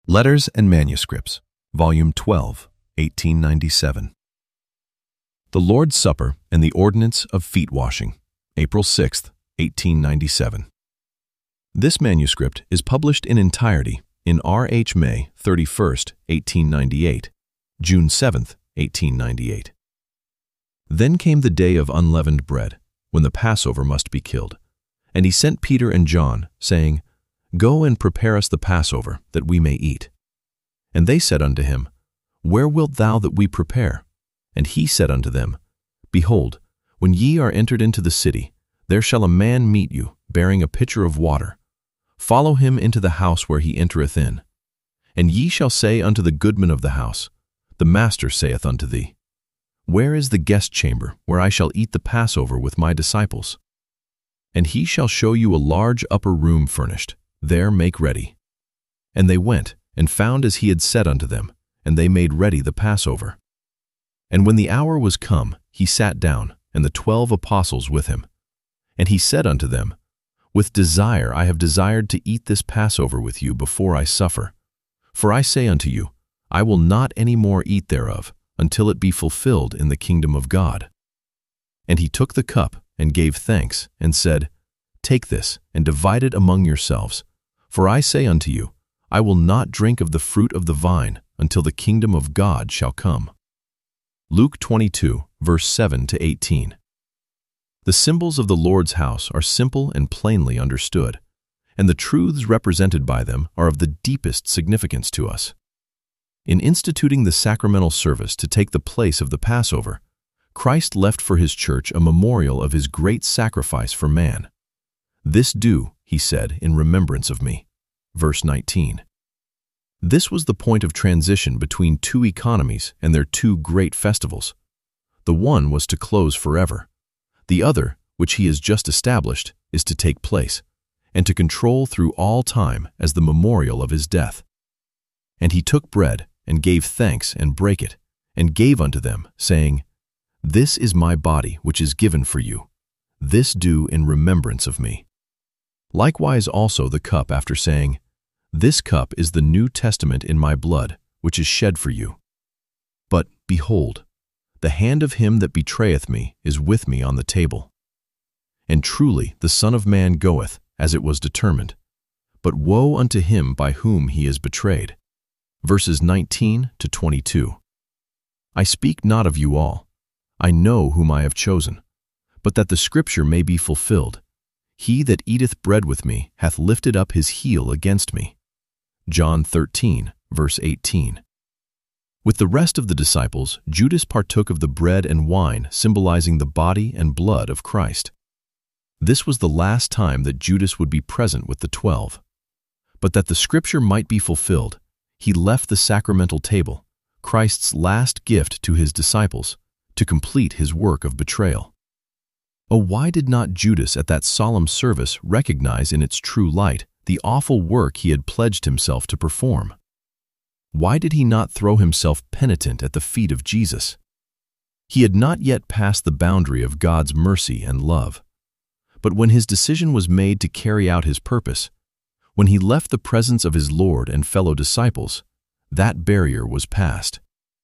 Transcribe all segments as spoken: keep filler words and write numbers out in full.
Letters and Manuscripts, Volume twelve, eighteen ninety-seven. The Lord's Supper and the Ordinance of Feet Washing, April sixth, eighteen ninety-seven. This manuscript is published in entirety in R H May thirty-first, eighteen ninety-eight, June seventh, eighteen ninety-eight. Then came the day of unleavened bread, when the Passover must be killed. And he sent Peter and John, saying, Go and prepare us the Passover, that we may eat. And they said unto him, Where wilt thou that we prepare? And he said unto them, Behold, when ye are entered into the city, there shall a man meet you, bearing a pitcher of water. Follow him into the house where he entereth in. And ye shall say unto the goodman of the house, The Master saith unto thee, Where is the guest chamber, where I shall eat the Passover with my disciples? And he shall show you a large upper room furnished. There make ready. And they went, and found as he had said unto them, and they made ready the Passover. And when the hour was come, he sat down, and the twelve apostles with him. And he said unto them, With desire I have desired to eat this Passover with you before I suffer. For I say unto you, I will not any more eat thereof, until it be fulfilled in the kingdom of God. And he took the cup, and gave thanks, and said, Take this, and divide it among yourselves. For I say unto you, I will not drink of the fruit of the vine until the kingdom of God shall come. Luke twenty-two, verse seven to eighteen. The symbols of the Lord's house are simple and plainly understood, and the truths represented by them are of the deepest significance to us. In instituting the sacramental service to take the place of the Passover, Christ left for his church a memorial of his great sacrifice for man. This do, he said, in remembrance of me. Verse nineteen. This was the point of transition between two economies and their two great festivals. The one was to close forever. The other, which he has just established, is to take place, and to control through all time as the memorial of his death. And he took bread, and gave thanks, and brake it, and gave unto them, saying, This is my body which is given for you. This do in remembrance of me. Likewise also the cup after saying, This cup is the New Testament in my blood, which is shed for you. But, behold, the hand of him that betrayeth me is with me on the table. And truly the Son of Man goeth, as it was determined. But woe unto him by whom he is betrayed. Verses nineteen to twenty-two. I speak not of you all. I know whom I have chosen. But that the scripture may be fulfilled, He that eateth bread with me hath lifted up his heel against me. John thirteen, verse eighteen. With the rest of the disciples, Judas partook of the bread and wine symbolizing the body and blood of Christ. This was the last time that Judas would be present with the twelve. But that the scripture might be fulfilled, he left the sacramental table, Christ's last gift to his disciples, to complete his work of betrayal. Oh, why did not Judas at that solemn service recognize in its true light the awful work he had pledged himself to perform? Why did he not throw himself penitent at the feet of Jesus? He had not yet passed the boundary of God's mercy and love. But when his decision was made to carry out his purpose, when he left the presence of his Lord and fellow disciples, that barrier was passed.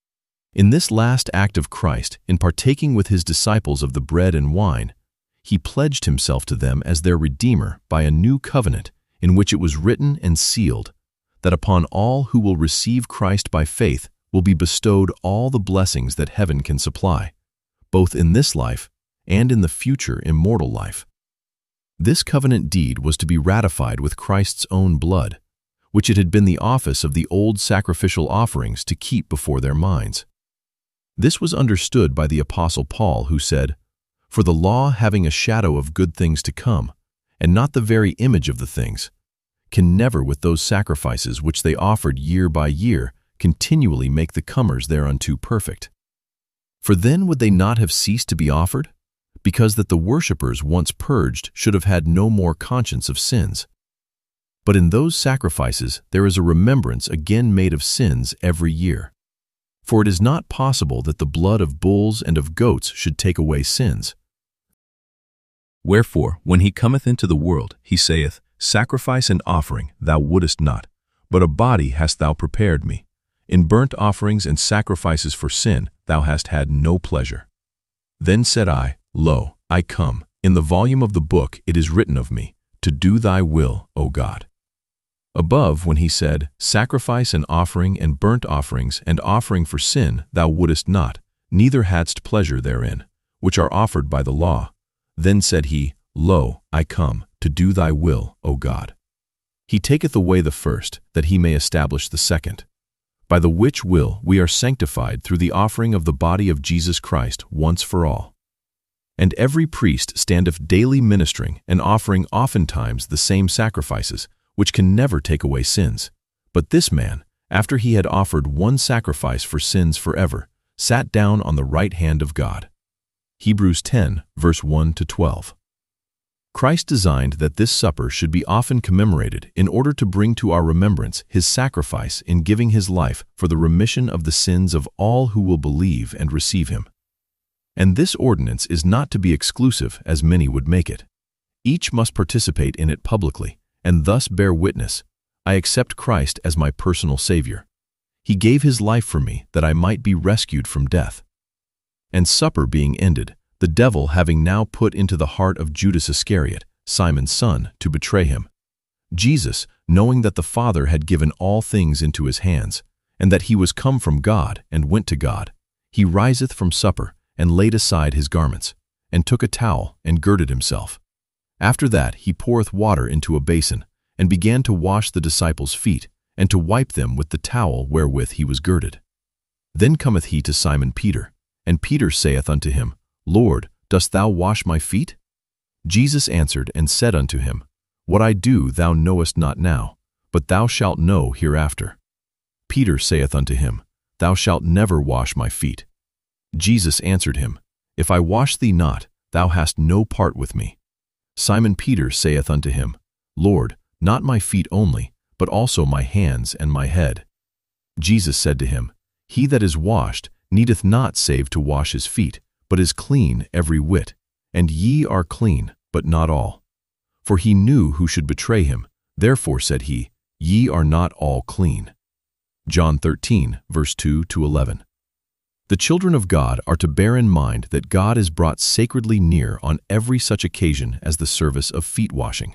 In this last act of Christ, in partaking with his disciples of the bread and wine, he pledged himself to them as their Redeemer by a new covenant in which it was written and sealed that upon all who will receive Christ by faith will be bestowed all the blessings that heaven can supply, both in this life and in the future immortal life. This covenant deed was to be ratified with Christ's own blood, which it had been the office of the old sacrificial offerings to keep before their minds. This was understood by the Apostle Paul, who said, For the law, having a shadow of good things to come, and not the very image of the things, can never with those sacrifices which they offered year by year continually make the comers thereunto perfect. For then would they not have ceased to be offered? Because that the worshippers once purged should have had no more conscience of sins. But in those sacrifices there is a remembrance again made of sins every year. For it is not possible that the blood of bulls and of goats should take away sins. Wherefore, when he cometh into the world, he saith, Sacrifice and offering thou wouldest not, but a body hast thou prepared me. In burnt offerings and sacrifices for sin thou hast had no pleasure. Then said I, Lo, I come. In the volume of the book it is written of me, to do thy will, O God. Above, when he said, Sacrifice and offering and burnt offerings and offering for sin thou wouldest not, neither hadst pleasure therein, which are offered by the law. Then said he, Lo, I come, to do thy will, O God. He taketh away the first, that he may establish the second. By the which will we are sanctified through the offering of the body of Jesus Christ once for all. And every priest standeth daily ministering and offering oftentimes the same sacrifices, which can never take away sins. But this man, after he had offered one sacrifice for sins forever, sat down on the right hand of God. Hebrews ten, verse one to twelve. Christ designed that this supper should be often commemorated in order to bring to our remembrance his sacrifice in giving his life for the remission of the sins of all who will believe and receive him. And this ordinance is not to be exclusive, as many would make it. Each must participate in it publicly, and thus bear witness, I accept Christ as my personal Savior. He gave his life for me that I might be rescued from death. And supper being ended, the devil having now put into the heart of Judas Iscariot, Simon's son, to betray him, Jesus, knowing that the Father had given all things into his hands, and that he was come from God and went to God, he riseth from supper, and laid aside his garments, and took a towel, and girded himself. After that he poureth water into a basin, and began to wash the disciples' feet, and to wipe them with the towel wherewith he was girded. Then cometh he to Simon Peter, and Peter saith unto him, Lord, dost thou wash my feet? Jesus answered and said unto him, What I do thou knowest not now, but thou shalt know hereafter. Peter saith unto him, Thou shalt never wash my feet. Jesus answered him, If I wash thee not, thou hast no part with me. Simon Peter saith unto him, Lord, not my feet only, but also my hands and my head. Jesus said to him, He that is washed needeth not save to wash his feet, but is clean every whit, and ye are clean, but not all. For he knew who should betray him, therefore said he, Ye are not all clean. John thirteen, verse two to eleven. The children of God are to bear in mind that God is brought sacredly near on every such occasion as the service of feet washing.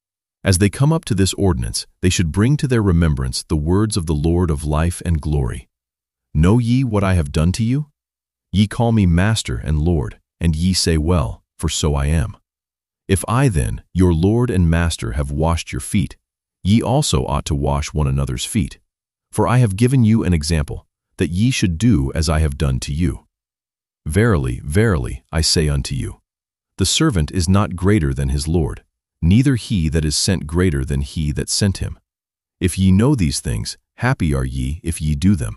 As they come up to this ordinance, they should bring to their remembrance the words of the Lord of life and glory. Know ye what I have done to you? Ye call me Master and Lord, and ye say well, for so I am. If I then, your Lord and Master, have washed your feet, ye also ought to wash one another's feet. For I have given you an example, that ye should do as I have done to you. Verily, verily, I say unto you, the servant is not greater than his Lord, neither he that is sent greater than he that sent him. If ye know these things, happy are ye if ye do them.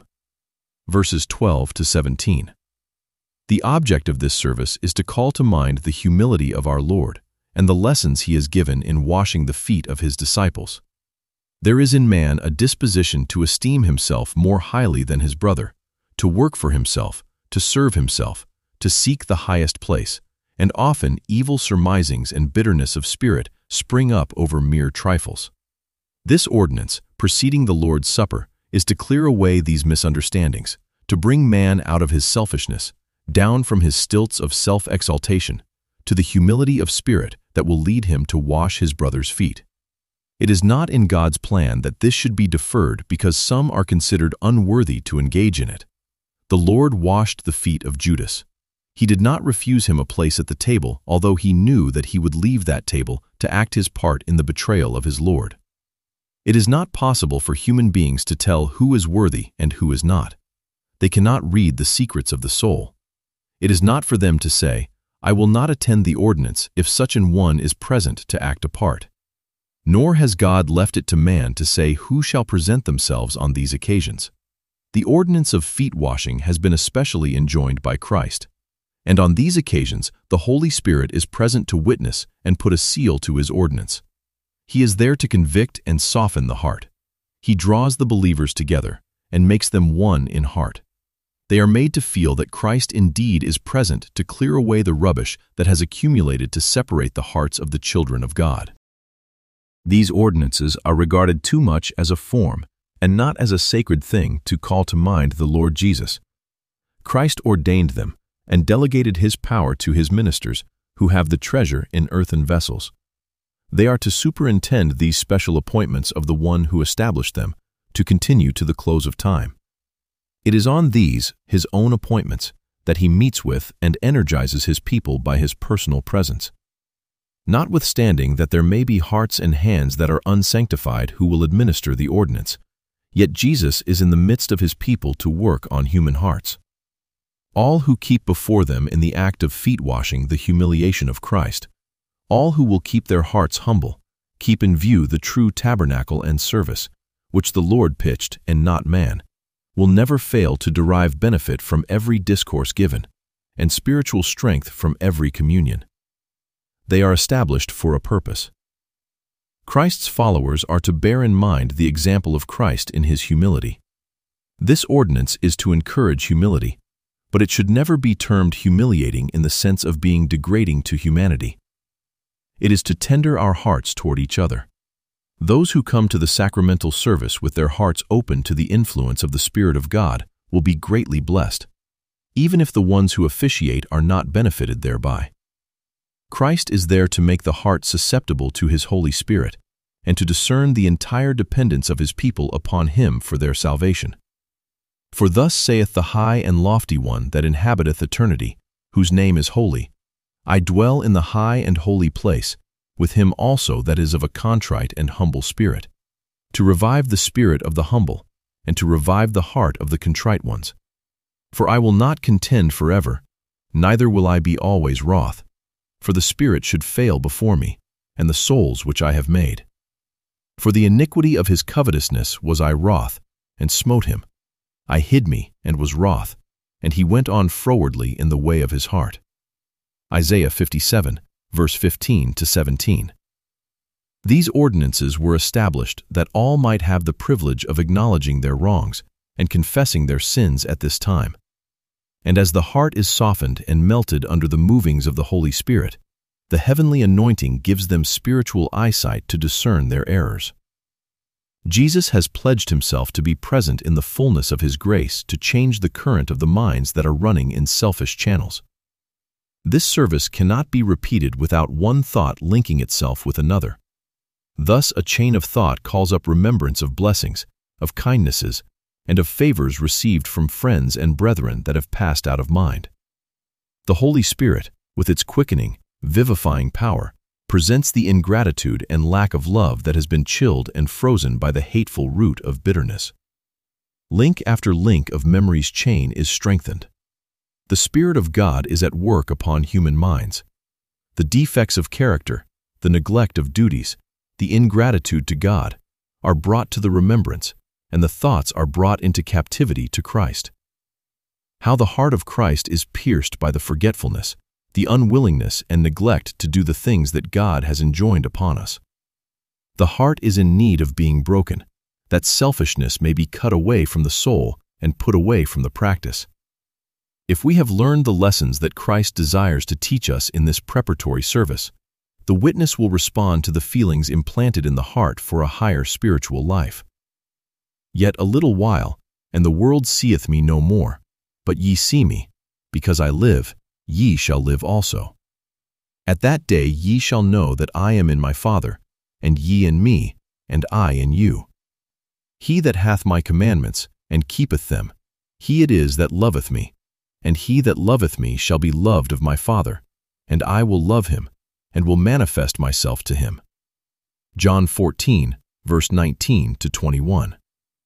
Verses twelve to seventeen. The object of this service is to call to mind the humility of our Lord and the lessons he has given in washing the feet of his disciples. There is in man a disposition to esteem himself more highly than his brother, to work for himself, to serve himself, to seek the highest place, and often evil surmisings and bitterness of spirit spring up over mere trifles. This ordinance, preceding the Lord's Supper, is to clear away these misunderstandings, to bring man out of his selfishness, down from his stilts of self-exaltation, to the humility of spirit that will lead him to wash his brother's feet. It is not in God's plan that this should be deferred because some are considered unworthy to engage in it. The Lord washed the feet of Judas. He did not refuse him a place at the table, although he knew that he would leave that table to act his part in the betrayal of his Lord. It is not possible for human beings to tell who is worthy and who is not. They cannot read the secrets of the soul. It is not for them to say, I will not attend the ordinance if such an one is present to act a part. Nor has God left it to man to say who shall present themselves on these occasions. The ordinance of feet washing has been especially enjoined by Christ, and on these occasions the Holy Spirit is present to witness and put a seal to his ordinance. He is there to convict and soften the heart. He draws the believers together and makes them one in heart. They are made to feel that Christ indeed is present to clear away the rubbish that has accumulated to separate the hearts of the children of God. These ordinances are regarded too much as a form and not as a sacred thing to call to mind the Lord Jesus. Christ ordained them and delegated his power to his ministers who have the treasure in earthen vessels. They are to superintend these special appointments of the one who established them to continue to the close of time. It is on these, his own appointments, that he meets with and energizes his people by his personal presence. Notwithstanding that there may be hearts and hands that are unsanctified who will administer the ordinance, yet Jesus is in the midst of his people to work on human hearts. All who keep before them in the act of feet-washing the humiliation of Christ, all who will keep their hearts humble, keep in view the true tabernacle and service, which the Lord pitched and not man, will never fail to derive benefit from every discourse given, and spiritual strength from every communion. They are established for a purpose. Christ's followers are to bear in mind the example of Christ in his humility. This ordinance is to encourage humility, but it should never be termed humiliating in the sense of being degrading to humanity. It is to tender our hearts toward each other. Those who come to the sacramental service with their hearts open to the influence of the Spirit of God will be greatly blessed, even if the ones who officiate are not benefited thereby. Christ is there to make the heart susceptible to his Holy Spirit and to discern the entire dependence of his people upon him for their salvation. For thus saith the high and lofty one that inhabiteth eternity, whose name is holy, I dwell in the high and holy place, with him also that is of a contrite and humble spirit, to revive the spirit of the humble, and to revive the heart of the contrite ones. For I will not contend forever, neither will I be always wroth, for the spirit should fail before me, and the souls which I have made. For the iniquity of his covetousness was I wroth, and smote him. I hid me, and was wroth, and he went on frowardly in the way of his heart. Isaiah fifty-seven, verse fifteen to seventeen. These ordinances were established that all might have the privilege of acknowledging their wrongs and confessing their sins at this time. And as the heart is softened and melted under the movings of the Holy Spirit, the heavenly anointing gives them spiritual eyesight to discern their errors. Jesus has pledged himself to be present in the fullness of his grace to change the current of the minds that are running in selfish channels. This service cannot be repeated without one thought linking itself with another. Thus a chain of thought calls up remembrance of blessings, of kindnesses, and of favors received from friends and brethren that have passed out of mind. The Holy Spirit, with its quickening, vivifying power, presents the ingratitude and lack of love that has been chilled and frozen by the hateful root of bitterness. Link after link of memory's chain is strengthened. The Spirit of God is at work upon human minds. The defects of character, the neglect of duties, the ingratitude to God, are brought to the remembrance, and the thoughts are brought into captivity to Christ. How the heart of Christ is pierced by the forgetfulness, the unwillingness and neglect to do the things that God has enjoined upon us. The heart is in need of being broken, that selfishness may be cut away from the soul and put away from the practice. If we have learned the lessons that Christ desires to teach us in this preparatory service, the witness will respond to the feelings implanted in the heart for a higher spiritual life. Yet a little while, and the world seeth me no more, but ye see me, because I live, ye shall live also. At that day ye shall know that I am in my Father, and ye in me, and I in you. He that hath my commandments, and keepeth them, he it is that loveth me, and he that loveth me shall be loved of my Father, and I will love him, and will manifest myself to him. John fourteen, verse nineteen to twenty-one.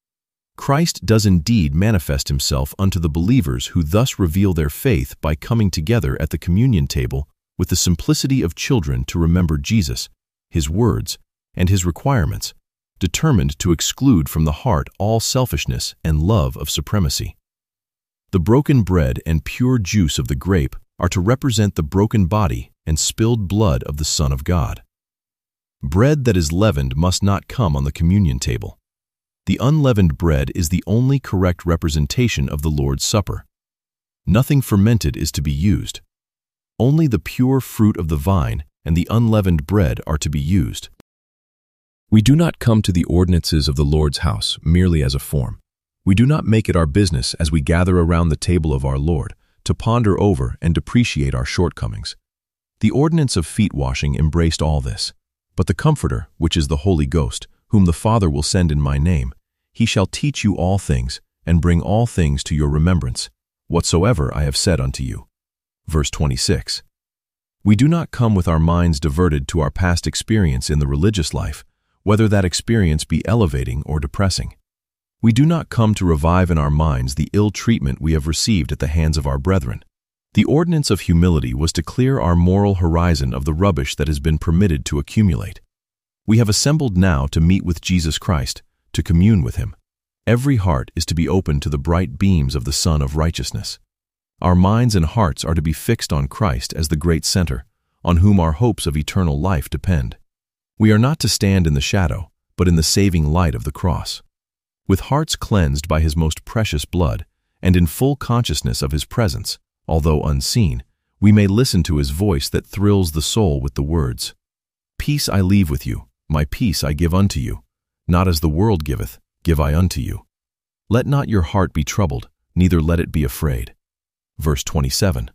Christ does indeed manifest himself unto the believers who thus reveal their faith by coming together at the communion table with the simplicity of children to remember Jesus, his words, and his requirements, determined to exclude from the heart all selfishness and love of supremacy. The broken bread and pure juice of the grape are to represent the broken body and spilled blood of the Son of God. Bread that is leavened must not come on the communion table. The unleavened bread is the only correct representation of the Lord's Supper. Nothing fermented is to be used. Only the pure fruit of the vine and the unleavened bread are to be used. We do not come to the ordinances of the Lord's house merely as a form. We do not make it our business as we gather around the table of our Lord to ponder over and depreciate our shortcomings. The ordinance of feet washing embraced all this. But the Comforter, which is the Holy Ghost, whom the Father will send in my name, he shall teach you all things, and bring all things to your remembrance, whatsoever I have said unto you. Verse twenty-six. We do not come with our minds diverted to our past experience in the religious life, whether that experience be elevating or depressing. We do not come to revive in our minds the ill treatment we have received at the hands of our brethren. The ordinance of humility was to clear our moral horizon of the rubbish that has been permitted to accumulate. We have assembled now to meet with Jesus Christ, to commune with him. Every heart is to be open to the bright beams of the Sun of Righteousness. Our minds and hearts are to be fixed on Christ as the great center, on whom our hopes of eternal life depend. We are not to stand in the shadow, but in the saving light of the cross. With hearts cleansed by his most precious blood, and in full consciousness of his presence, although unseen, we may listen to his voice that thrills the soul with the words, "Peace I leave with you, my peace I give unto you. Not as the world giveth, give I unto you. Let not your heart be troubled, neither let it be afraid." Verse twenty-seven.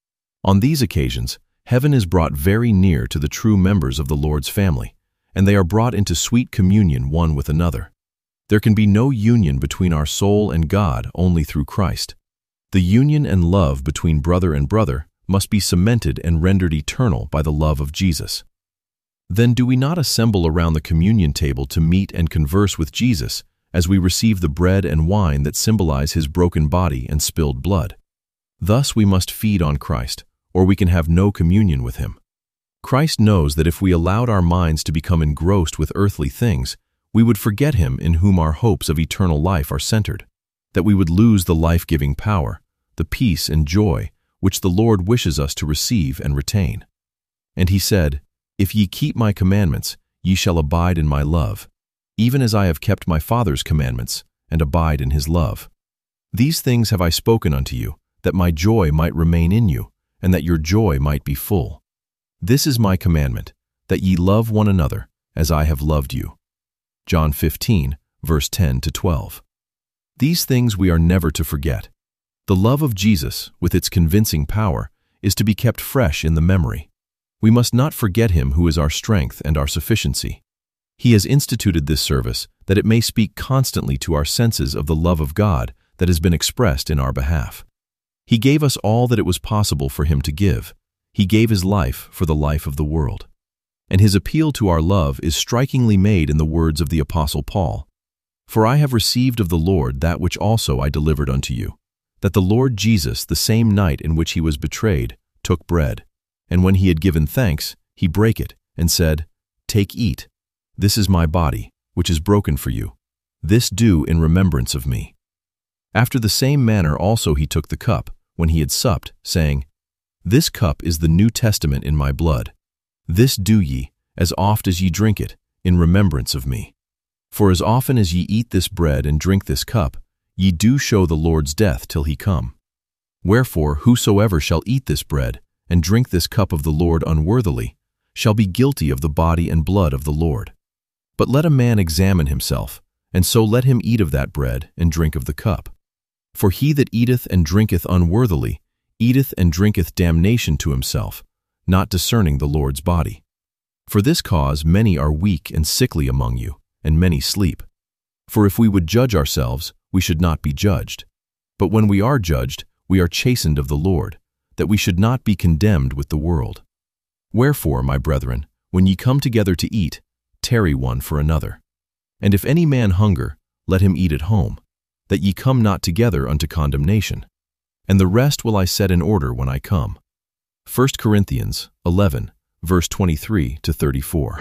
On these occasions, heaven is brought very near to the true members of the Lord's family, and they are brought into sweet communion one with another. There can be no union between our soul and God only through Christ. The union and love between brother and brother must be cemented and rendered eternal by the love of Jesus. Then do we not assemble around the communion table to meet and converse with Jesus as we receive the bread and wine that symbolize his broken body and spilled blood? Thus we must feed on Christ, or we can have no communion with him. Christ knows that if we allowed our minds to become engrossed with earthly things, we would forget him in whom our hopes of eternal life are centered, that we would lose the life-giving power, the peace and joy which the Lord wishes us to receive and retain. And he said, "If ye keep my commandments, ye shall abide in my love, even as I have kept my Father's commandments, and abide in his love. These things have I spoken unto you, that my joy might remain in you, and that your joy might be full. This is my commandment, that ye love one another, as I have loved you." John fifteen, verse ten to twelve. These things we are never to forget. The love of Jesus, with its convincing power, is to be kept fresh in the memory. We must not forget him who is our strength and our sufficiency. He has instituted this service that it may speak constantly to our senses of the love of God that has been expressed in our behalf. He gave us all that it was possible for him to give. He gave his life for the life of the world. And his appeal to our love is strikingly made in the words of the Apostle Paul. "For I have received of the Lord that which also I delivered unto you, that the Lord Jesus, the same night in which he was betrayed, took bread, and when he had given thanks, he brake it, and said, Take, eat. This is my body, which is broken for you. This do in remembrance of me. After the same manner also he took the cup, when he had supped, saying, This cup is the New Testament in my blood. This do ye, as oft as ye drink it, in remembrance of me. For as often as ye eat this bread and drink this cup, ye do show the Lord's death till he come. Wherefore whosoever shall eat this bread, and drink this cup of the Lord unworthily, shall be guilty of the body and blood of the Lord. But let a man examine himself, and so let him eat of that bread and drink of the cup. For he that eateth and drinketh unworthily, eateth and drinketh damnation to himself, not discerning the Lord's body. For this cause many are weak and sickly among you, and many sleep. For if we would judge ourselves, we should not be judged. But when we are judged, we are chastened of the Lord, that we should not be condemned with the world. Wherefore, my brethren, when ye come together to eat, tarry one for another. And if any man hunger, let him eat at home, that ye come not together unto condemnation. And the rest will I set in order when I come. First Corinthians eleven, verse twenty-three to thirty-four.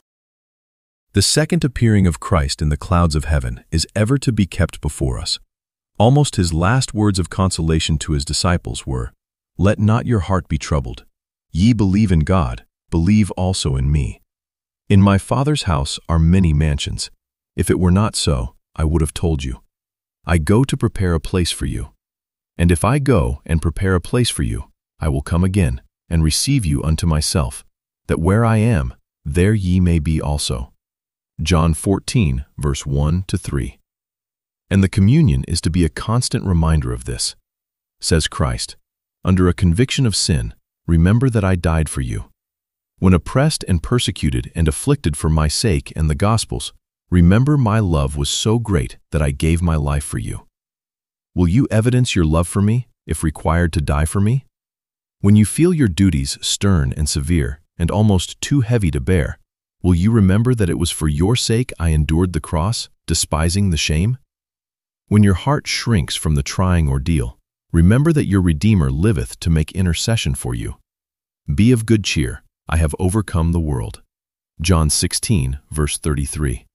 The second appearing of Christ in the clouds of heaven is ever to be kept before us. Almost his last words of consolation to his disciples were, Let not your heart be troubled. Ye believe in God, believe also in me. In my Father's house are many mansions. If it were not so, I would have told you. I go to prepare a place for you. And if I go and prepare a place for you, I will come again, and receive you unto myself, that where I am, there ye may be also. John fourteen, verse one to three. And the communion is to be a constant reminder of this. Says Christ, "Under a conviction of sin, remember that I died for you. When oppressed and persecuted and afflicted for my sake and the gospel's, remember my love was so great that I gave my life for you. Will you evidence your love for me, if required to die for me? When you feel your duties stern and severe and almost too heavy to bear, will you remember that it was for your sake I endured the cross, despising the shame? When your heart shrinks from the trying ordeal, remember that your Redeemer liveth to make intercession for you. Be of good cheer, I have overcome the world." John sixteen, verse thirty-three.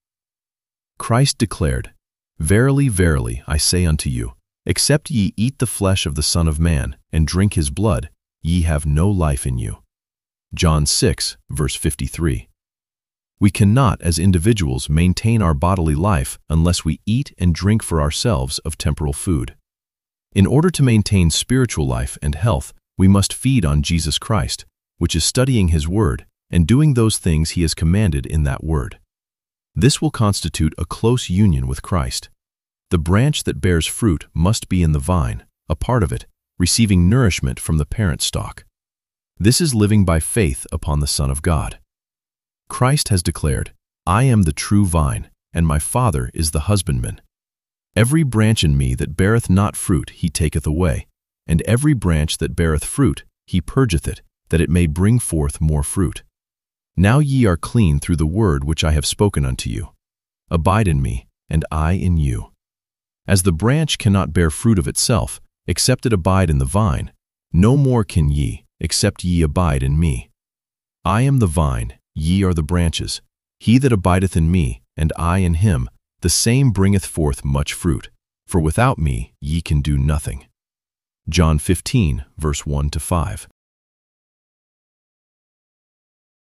Christ declared, "Verily, verily, I say unto you, except ye eat the flesh of the Son of Man and drink his blood, ye have no life in you." John six, verse fifty-three. We cannot, as individuals, maintain our bodily life unless we eat and drink for ourselves of temporal food. In order to maintain spiritual life and health, we must feed on Jesus Christ, which is studying his word and doing those things he has commanded in that word. This will constitute a close union with Christ. The branch that bears fruit must be in the vine, a part of it, receiving nourishment from the parent stalk. This is living by faith upon the Son of God. Christ has declared, "I am the true vine, and my Father is the husbandman. Every branch in me that beareth not fruit he taketh away, and every branch that beareth fruit he purgeth it, that it may bring forth more fruit. Now ye are clean through the word which I have spoken unto you. Abide in me, and I in you. As the branch cannot bear fruit of itself, except it abide in the vine, no more can ye, except ye abide in me. I am the vine, ye are the branches. He that abideth in me, and I in him, the same bringeth forth much fruit, for without me ye can do nothing." John fifteen, verse one to five.